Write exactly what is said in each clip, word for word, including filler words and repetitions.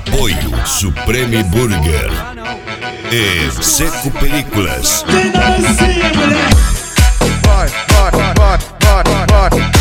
Apoio Supreme Burger e Seco Películas. Vai, vai, vai, vai, vai.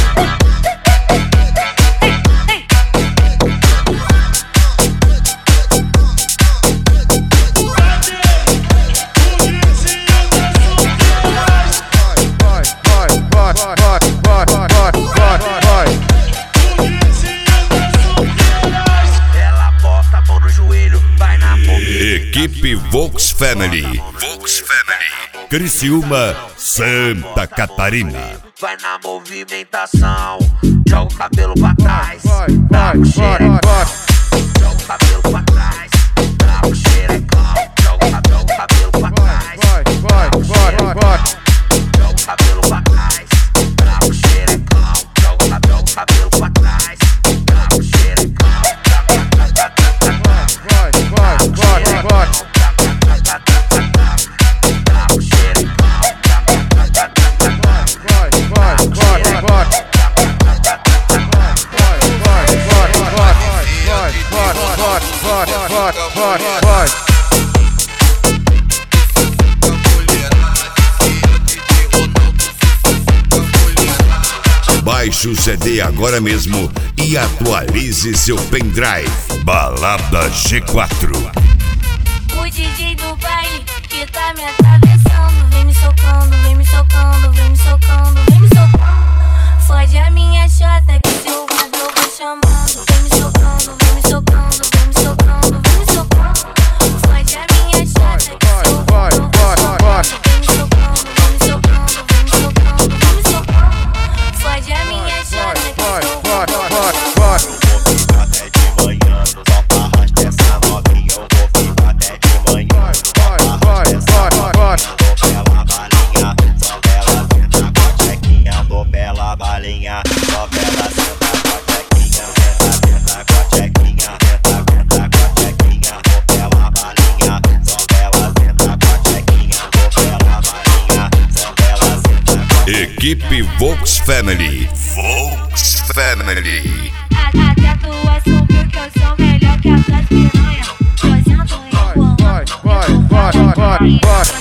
Equipe Vox Family. Vox Family. Criciúma, Santa Catarina. Vai na movimentação, joga o cabelo pra trás, dá o xerecão, joga o cabelo pra trás, dá o xerecão, joga o cabelo pra trás, dá o xerecão, joga o cabelo pra trás, dá o xerecão, joga o cabelo pra trás, dá o xerecão. Baixe o C D agora mesmo e atualize seu pendrive. Balada G quatro. O D J do baile que tá me atravessando, vem me socando, vem me socando, vem me socando, vem me socando. Fode a minha chota que se eu vou, eu vou chamando. Vem me socando, vem me socando, vem me socando, vem me socando. Fode a minha chota que se eu vou, eu vou chamando. Vem me socando, vem me socando, vem me socando, vem me socando. Fode a minha chota que se eu vou, eu vou chamando. Eu vou ficar até de manhã, só pra arrastar essa novinha. Eu vou ficar até de manhã, só pra arrastar essa novinha. Dou bela balinha, só bela senta com a chequinha. Dou bela balinha, só bela senta com a chequinha. Senta, senta com a chequinha, senta, senta com a chequinha. Dou bela balinha, só bela senta com a chequinha. Dou bela balinha, só bela senta com a chequinha. Equipe Vox Family. Vox Family. A, a tatuação porque eu sou melhor que a das piranha. Fazendo igual, Vai, vai, vai, vai, vai, vai.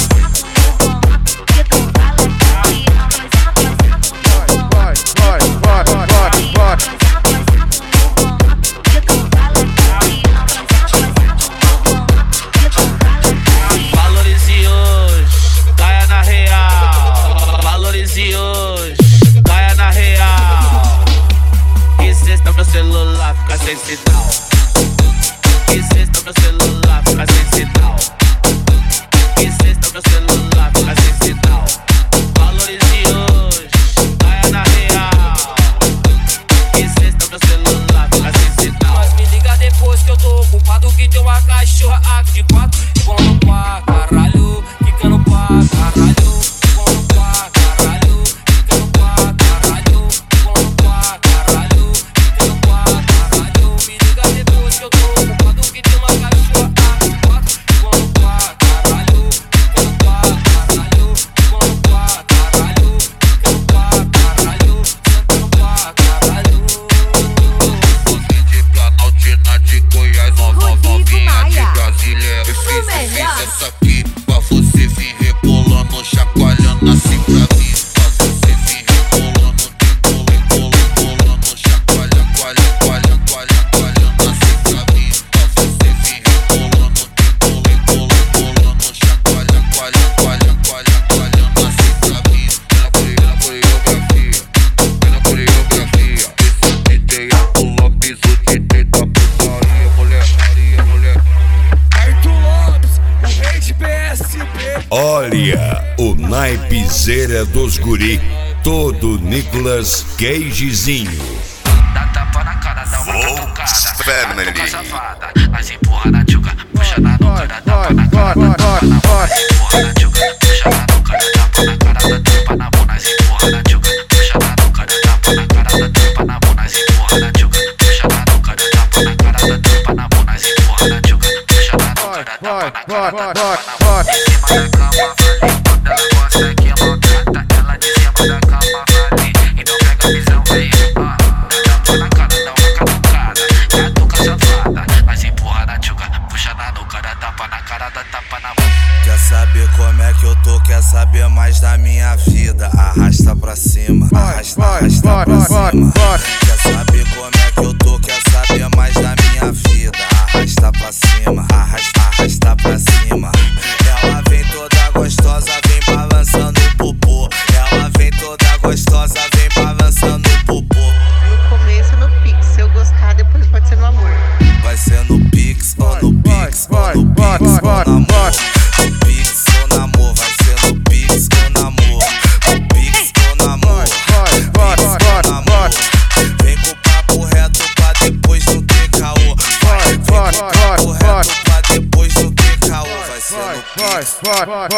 Valorize hoje, caia na real. Valorize hoje, caia na real. Que cesta meu celular fica sem sinal. Que cesta meu celular fica sem sinal. Que cesta meu celular fica sem sinal. Valorize hoje, caia na real. Que cesta meu celular fica sem sinal. Mas me liga depois que eu tô ocupado, que tem uma cachorra aqui de quatro. Ficando pra caralho, ficando pra caralho. Ficando pra caralho, ficando pra caralho. Ficando pra caralho, ficando pra caralho. Me liga depois que eu tô ocupado, que tem uma cachorra aqui de quatro. Ficando pra caralho, ficando pra caralho. Ficando pra caralho, ficando pra caralho. Sentando pra caralho. Você de Planaltina, de Goiás, nova novinha de Brasília. Eu fiz, eu fiz essa aqui pra você vir rebolando, chacoalhando assim pra mim. Pra você vir rebolando, rebolando, rebolando, chacoalha, coalha, coalha, coalha, coalhando assim pra mim. Pra você vir rebolando, rebolando, rebolando, chacoalha, coalha, coalha, coalha, coalhando assim pra mim. Pela coreografia, pela coreografia. Esse D J é o Lopes, o D J da putaria, mulher, Maria, mulher. Arthur Lopes, o rei de P S B. Olha, o naipezeira dos guri. Todo Nicolas Cagezinho. Dá tapa na cara, dá uma Vox catucada. Family. Fica safada, mas empurra na tchuca. Puxa na nuca, dá tapa na cara, vai, dá tapa na vai, bunda. Empurra na tchuca, puxa na nuca, dá tapa na cara, dá tapa na bunda. Empurra na tchuca, puxa na nuca, dá tapa na cara, dá tapa na bunda. Empurra na tchuca, puxa na nuca, dá tapa na cara, dá tapa na bunda. Empurra na tchuca, puxa na nuca, dá tapa na cara, dá tapa na bunda. Em cima da cama, vale, quando ela gosta que maltrata. Ela de cima da cama, vale, então pega a visão, vem. Ah, dá tapa na cara, dá uma catucada. Catuca safada, mas empurra saber como é que eu tô, quer saber mais da minha vida. Arrasta pra cima, arrasta, arrasta pra cima. Quer saber como é que eu tô, quer saber mais da minha vida. Arrasta pra cima, arrasta, arrasta pra cima. Ela vem toda gostosa, vem balançando o popô. Ela vem toda gostosa, vem balançando o popô. No começo no Pix, se eu gostar depois pode ser no amor. Vai ser no Pix ou no Pix, ou no Pix ou no amor. No Pix ou no amor, vai ser no Pix ou no amor. No Pix ou no amor, Pix ou no amor. Vem com o papo reto pra depois não ter caô. Vem com o papo reto pra depois não ter caô. Vai ser no Pix ou no amor.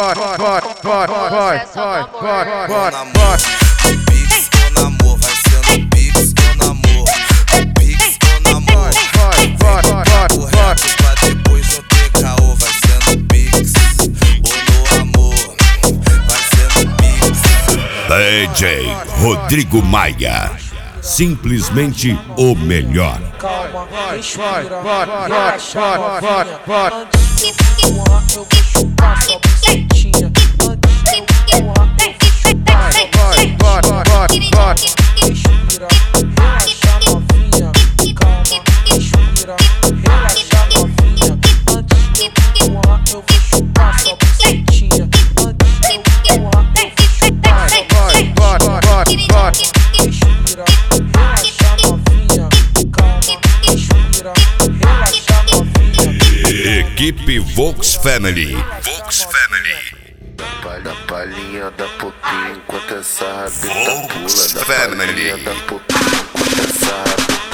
No Pix ou no amor, vai ser no Pix ou no amor. No Pix ou no amor. Papo reto pra depois não ter caô. Vai ser no Pix ou no amor. Vai ser no Pix. D J Rodrigo Maia, simplesmente o melhor. Calma, respira, relaxa, novinha. Antes de eu voar, eu vou chupar sua bucetinha. Antes de eu voar, eu vou chupar sua bucetinha. Respira, relaxa, novinha. Calma, respira, relaxa, novinha. Antes de eu voar, eu vou chupar sua bucetinha. Antes de eu voar, eu vou chupar sua bucetinha. Respira, relaxa, novinha. Calma, respira, relaxa, novinha. Equipe Vox Family. Vox Family. Da palhinha da pouquinho enquanto essa rabeta pula. Da Family. palhinha da pouquinho enquanto essa rabeta